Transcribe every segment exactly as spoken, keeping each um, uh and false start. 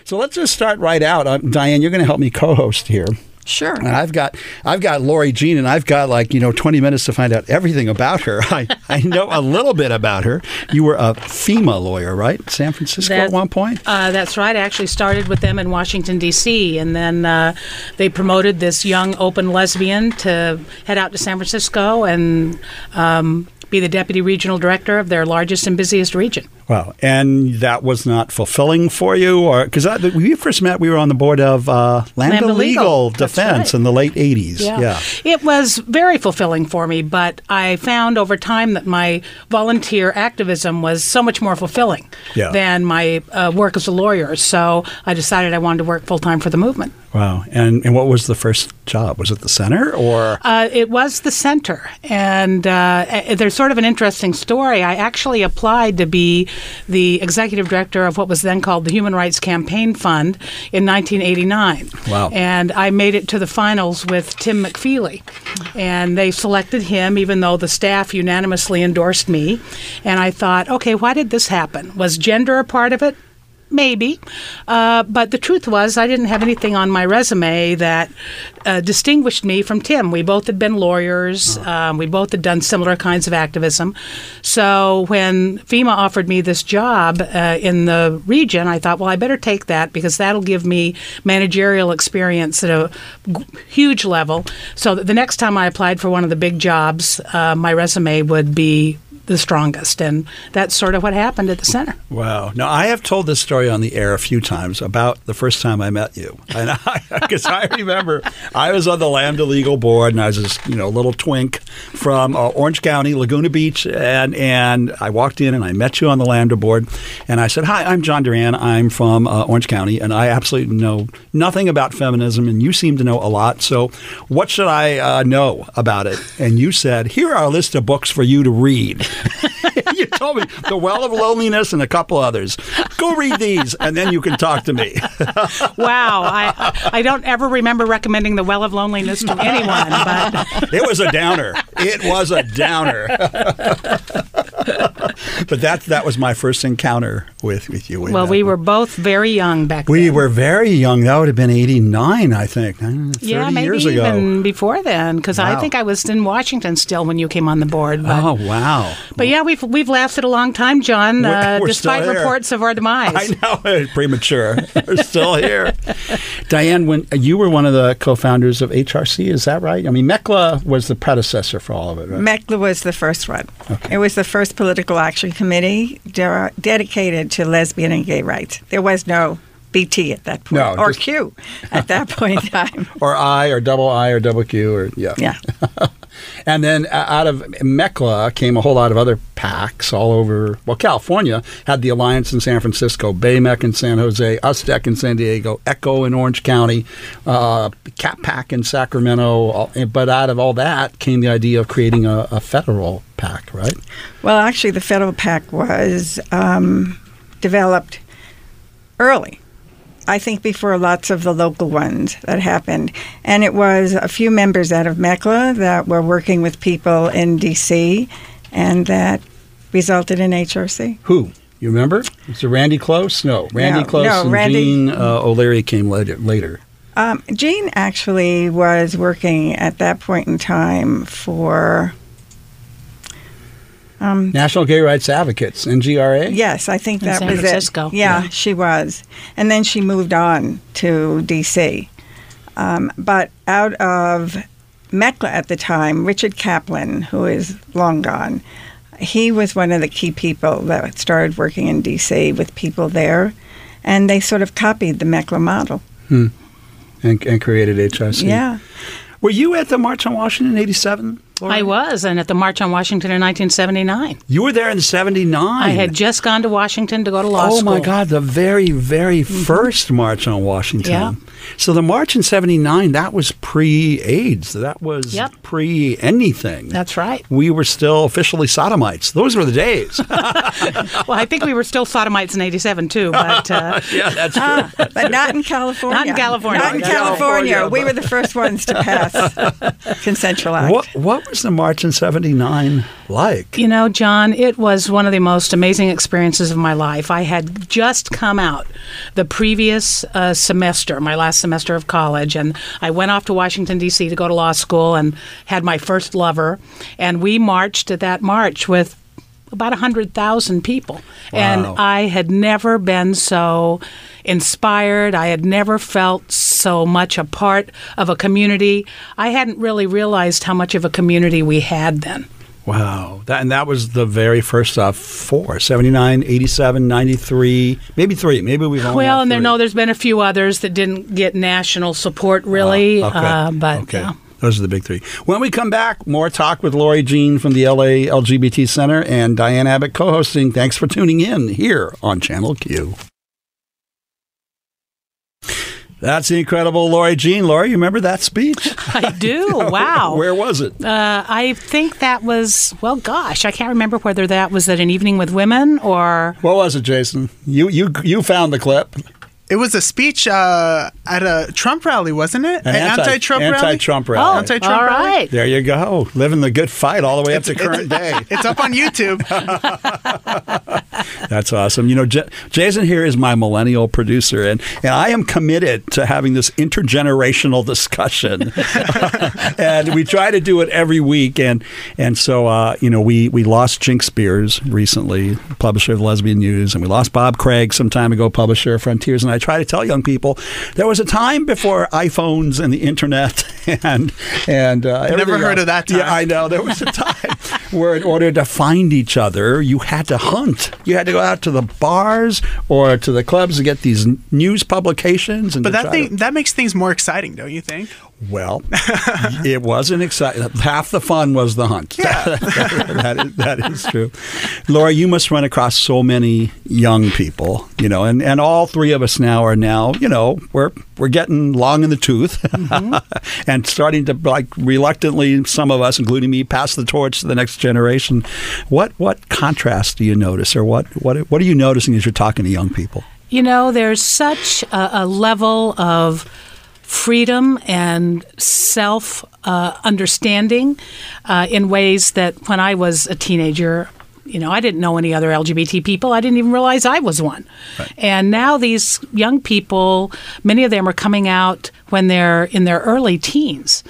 So let's just start right out. Um, Diane, you're going to help me co-host here. Sure. And I've got I've got Lori Jean, and I've got like, you know, twenty minutes to find out everything about her. I, I know a little bit about her. You were a FEMA lawyer, right? San Francisco that, at one point? Uh, that's right. I actually started with them in Washington, D C, and then uh, they promoted this young open lesbian to head out to San Francisco and um, be the deputy regional director of their largest and busiest region. Wow. And that was not fulfilling for you? Or because when we first met, we were on the board of uh, Lambda, Lambda Legal, Legal Defense right. in the late eighties. Yeah. yeah. It was very fulfilling for me, but I found over time that my volunteer activism was so much more fulfilling yeah. than my uh, work as a lawyer. So I decided I wanted to work full-time for the movement. Wow. And and what was the first job? Was it the center or? Uh, it was the center. And uh, there's sort of an interesting story. I actually applied to be the executive director of what was then called the Human Rights Campaign Fund in nineteen eighty-nine. Wow. And I made it to the finals with Tim McFeely. And they selected him, even though the staff unanimously endorsed me. And I thought, okay, why did this happen? Was gender a part of it? Maybe. Uh, but the truth was I didn't have anything on my resume that uh, distinguished me from Tim. We both had been lawyers. Um, we both had done similar kinds of activism. So when FEMA offered me this job uh, in the region, I thought, well, I better take that because that'll give me managerial experience at a g- huge level so that the next time I applied for one of the big jobs, uh, my resume would be the strongest. And that's sort of what happened at the center. Wow. Now, I have told this story on the air a few times about the first time I met you. And because I, I remember I was on the Lambda Legal Board, and I was this, you know, little twink from uh, Orange County, Laguna Beach, and and I walked in and I met you on the Lambda Board, and I said, hi, I'm John Duran. I'm from uh, Orange County, and I absolutely know nothing about feminism, and you seem to know a lot. So what should I uh, know about it? And you said, here are a list of books for you to read. You told me The Well of Loneliness and a couple others. Go read these, and then you can talk to me. Wow. I I don't ever remember recommending The Well of Loneliness to anyone, but it was a downer. It was a downer. But that that was my first encounter with, with you. Well, we were both very young back we then. We were very young. That would have been eighty-nine, I think. thirty yeah, maybe years ago. even before then, because wow. I think I was in Washington still when you came on the board. But, oh, wow. But yeah, we've we've lasted a long time, John, we're, uh, we're despite reports of our demise. I know, premature. We're still here. Diane, when you were one of the co-founders of H R C, is that right? I mean, MECLA was the predecessor for all of it, right? MECLA was the first one. Okay. It was the first political action committee de- dedicated to lesbian and gay rights. There was no B T at that point, no, or just, Q at that point in time. Or I, or double I, or double Q, or yeah. Yeah. And then out of MECLA came a whole lot of other PACs all over. Well, California had the Alliance in San Francisco, BayMec in San Jose, USDEC in San Diego, ECHO in Orange County, uh, CAP PAC in Sacramento. But out of all that came the idea of creating a, a federal PAC, right? Well, actually, the federal PAC was um, developed early. I think before lots of the local ones that happened. And it was a few members out of MECLA that were working with people in D C, and that resulted in H R C. Who? You remember? Was it Randy Close? No. Randy no, Close no, and Randy, Jean uh, O'Leary came later. later. Um, Jean actually was working at that point in time for... Um, National Gay Rights Advocates, N G R A? Yes, I think in that San was Francisco. it. Yeah, yeah, she was. And then she moved on to D C. Um, but out of MECLA at the time, Richard Kaplan, who is long gone, he was one of the key people that started working in D C with people there. And they sort of copied the MECLA model. Hmm. And, and created H R C. Yeah. Were you at the March on Washington in eighty-seven? I was, and at the March on Washington in nineteen seventy-nine. You were there in seventy-nine. I had just gone to Washington to go to law oh, school. Oh, my God, the very, very mm-hmm. first March on Washington. Yeah. So the March in seventy-nine, that was pre-AIDS. That was yep. pre-anything. That's right. We were still officially sodomites. Those were the days. Well, I think we were still sodomites in eighty-seven, too. But uh, yeah, that's true. Ah, but not in California. Not in California. Not in Not California. California We were the first ones to pass consensual act. What, what was the march in seventy-nine like? You know, John, it was one of the most amazing experiences of my life. I had just come out the previous uh, semester, my last semester of college, and I went off to Washington, D C to go to law school and had my first lover. And we marched at that march with about one hundred thousand people. Wow. And I had never been so inspired. I had never felt so much a part of a community. I hadn't really realized how much of a community we had then. Wow. That, and that was the very first uh, four, seventy-nine, eighty-seven, ninety-three, maybe three. Maybe we've only Well, had and there, three. no, there's been a few others that didn't get national support, really. Oh, okay. Uh, but okay. yeah. Those are the big three. When we come back, more talk with Lori Jean from the L A L G B T Center and Diane Abbott co-hosting. Thanks for tuning in here on Channel Q. That's the incredible Lori Jean. Lori, you remember that speech? I do. Wow. Where was it? Uh, I think that was, well, gosh, I can't remember whether that was at an evening with women or... What was it, Jason? You you you found the clip. It was a speech uh, at a Trump rally, wasn't it? An anti- anti-Trump rally? anti-Trump rally. Oh, Anti-Trump all rally? right. There you go. Living the good fight all the way up to current day. It's up on YouTube. That's awesome. You know, J- Jason here is my millennial producer, and, and I am committed to having this intergenerational discussion. And we try to do it every week. And and so, uh, you know, we, we lost Jinx Spears recently, publisher of the Lesbian News, and we lost Bob Craig some time ago, publisher of Frontiers. And I try to tell young people there was a time before iPhones and the internet and and uh, Never everything heard else. of that time. Yeah, I know. There was a time where in order to find each other, you had to hunt. You had to go out to the bars or to the clubs to get these news publications. And But to that try thing to- that makes things more exciting, don't you think? well, it wasn't exciting. Half the fun was the hunt. Yeah. that, is, that is true. Laura, you must run across so many young people, you know, and, and all three of us now are now, you know, we're we're getting long in the tooth mm-hmm. and starting to, like, reluctantly, some of us, including me, pass the torch to the next generation. What what contrast do you notice, or what what what are you noticing as you're talking to young people? You know, there's such a, a level of freedom and self uh, understanding uh, in ways that when I was a teenager, you know, I didn't know any other L G B T people. I didn't even realize I was one. Right. And now these young people, many of them are coming out when they're in their early teens.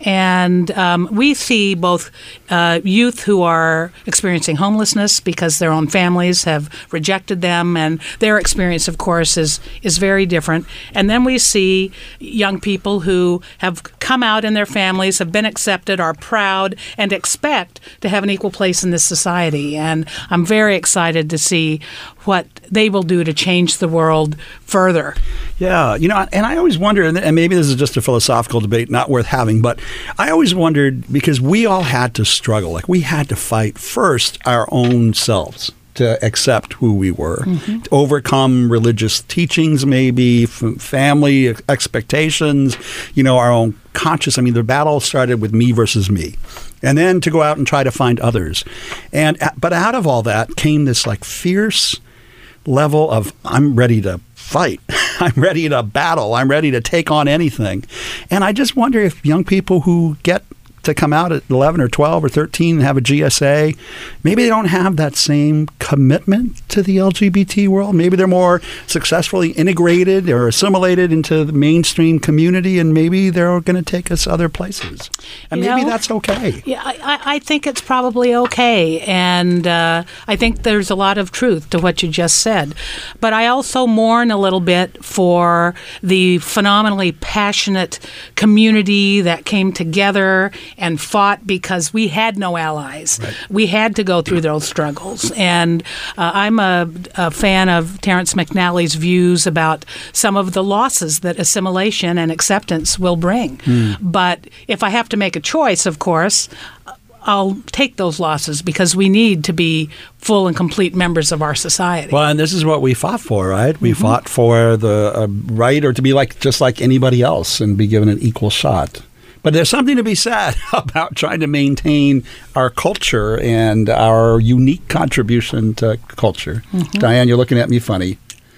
And um, we see both uh, youth who are experiencing homelessness because their own families have rejected them, and their experience, of course, is is very different. And then we see young people who have come out in their families, have been accepted, are proud, and expect to have an equal place in this society. And I'm very excited to see what they will do to change the world further. Yeah, you know, and I always wondered, and maybe this is just a philosophical debate, not worth having, but I always wondered, because we all had to struggle, like we had to fight first our own selves to accept who we were, mm-hmm. to overcome religious teachings, maybe f- family expectations, you know, our own conscious. I mean, the battle started with me versus me, and then to go out and try to find others. And but out of all that came this like fierce level of I'm ready to fight. I'm ready to battle. I'm ready to take on anything. And I just wonder if young people who get to come out at eleven or twelve or thirteen and have a G S A, maybe they don't have that same commitment to the L G B T world. Maybe they're more successfully integrated or assimilated into the mainstream community, and maybe they're going to take us other places. And You maybe know, that's okay. Yeah, I, I think it's probably okay. And uh, I think there's a lot of truth to what you just said. But I also mourn a little bit for the phenomenally passionate community that came together and fought because we had no allies. Right. We had to go through those struggles. And uh, I'm a, a fan of Terrence McNally's views about some of the losses that assimilation and acceptance will bring. Mm. But if I have to make a choice, of course, I'll take those losses because we need to be full and complete members of our society. Well, and this is what we fought for, right? We mm-hmm. fought for the uh, right or to be like just like anybody else and be given an equal shot. But there's something to be said about trying to maintain our culture and our unique contribution to culture. Mm-hmm. Diane, you're looking at me funny.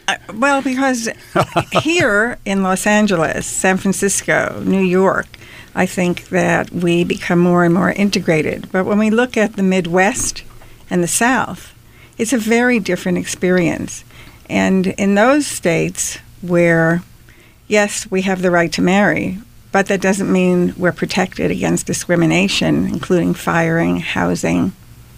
Uh, well, because here in Los Angeles, San Francisco, New York, I think that we become more and more integrated. But when we look at the Midwest and the South, it's a very different experience. And in those states where, yes, we have the right to marry, but that doesn't mean we're protected against discrimination, including firing, housing.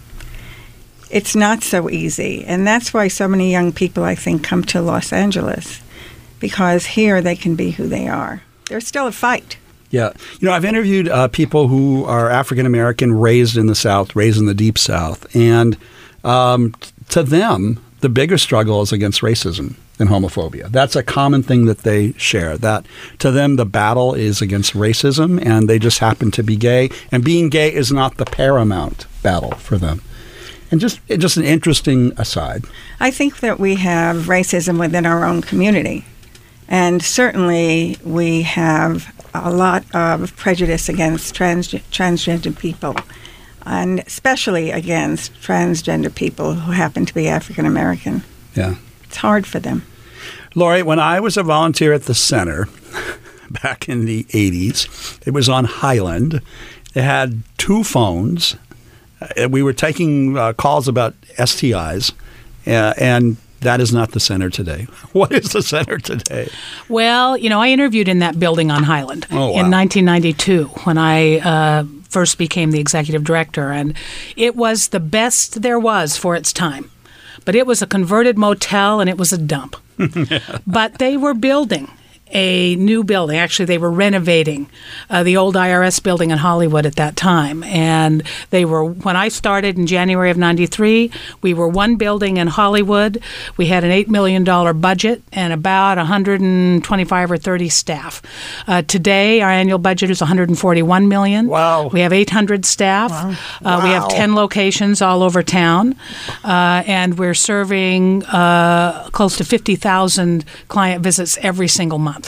It's not so easy. And that's why so many young people, I think, come to Los Angeles, because here they can be who they are. There's still a fight. Yeah. You know, I've interviewed uh, people who are African-American, raised in the South, raised in the Deep South. And um, to them, the bigger struggle is against racism than homophobia. That's a common thing that they share, that to them the battle is against racism, and they just happen to be gay. And being gay is not the paramount battle for them. And just just an interesting aside. I think that we have racism within our own community. And certainly we have a lot of prejudice against trans- transgender people, and especially against transgender people who happen to be African American. Yeah. It's hard for them. Lori, when I was a volunteer at the center back in the eighties, it was on Highland. It had two phones. Uh, we were taking uh, calls about S T Is, uh, and that is not the center today. What is the center today? Well, you know, I interviewed in that building on Highland oh, wow. in nineteen ninety-two when I uh, first became the executive director, and it was the best there was for its time. But it was a converted motel, and it was a dump. But they were building a new building. Actually, they were renovating uh, the old I R S building in Hollywood at that time. And they were, when I started in January of ninety-three, we were one building in Hollywood. We had an eight million dollars budget and about one hundred twenty-five or thirty staff. Uh, today, our annual budget is one hundred forty-one million dollars. Wow. We have eight hundred staff. Wow. Uh, we have Wow. ten locations all over town. Uh, and we're serving uh, close to fifty thousand client visits every single month.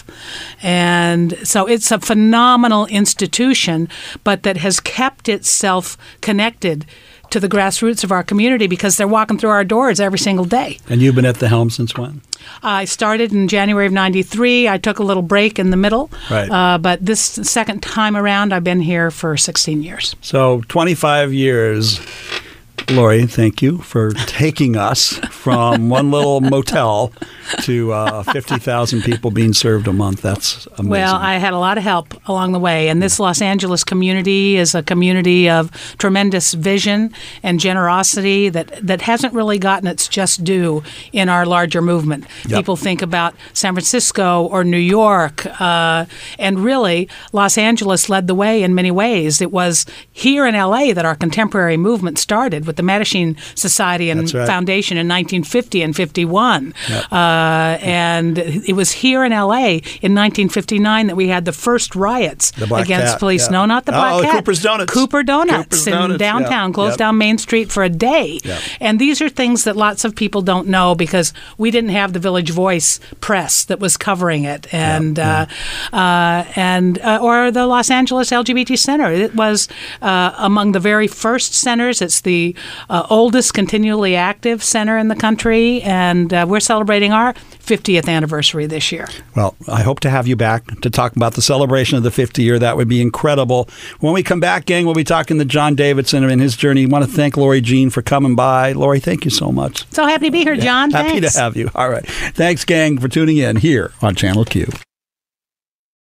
And so it's a phenomenal institution, but that has kept itself connected to the grassroots of our community because they're walking through our doors every single day. And you've been at the helm since when? I started in January of ninety-three. I took a little break in the middle. Right. Uh, but this second time around, I've been here for sixteen years. So twenty-five years. Lori, thank you for taking us from one little motel to uh, fifty thousand people being served a month. That's amazing. Well, I had a lot of help along the way. And this Los Angeles community is a community of tremendous vision and generosity that, that hasn't really gotten its just due in our larger movement. Yep. People think about San Francisco or New York, uh, and really Los Angeles led the way in many ways. It was here in L A that our contemporary movement started with the Mattachine Society and That's right. Foundation in nineteen fifty and fifty-one. Yep. Uh, and it was here in L A in nineteen fifty-nine that we had the first riots The Black against Cat, police. yeah. No, not the Black Oh, Cat. Cooper's Donuts. Cooper Donuts Cooper's in Donuts, downtown, yeah, closed yep. down Main Street for a day. Yep. And these are things that lots of people don't know because we didn't have the Village Voice press that was covering it, and Yep, uh, uh, and uh, or the Los Angeles L G B T Center. It was uh, among the very first centers. It's the uh, oldest continually active center in the country, and uh, we're celebrating our fiftieth anniversary this year. Well, I hope to have you back to talk about the celebration of the fifty year. That would be incredible. When we come back, gang, we'll be talking to John Davidson and his journey. I want to thank Lori Jean for coming by. Lori, thank you so much. So happy to be here, John. Happy Thanks. to have you. All right. Thanks, gang, for tuning in here on Channel Q.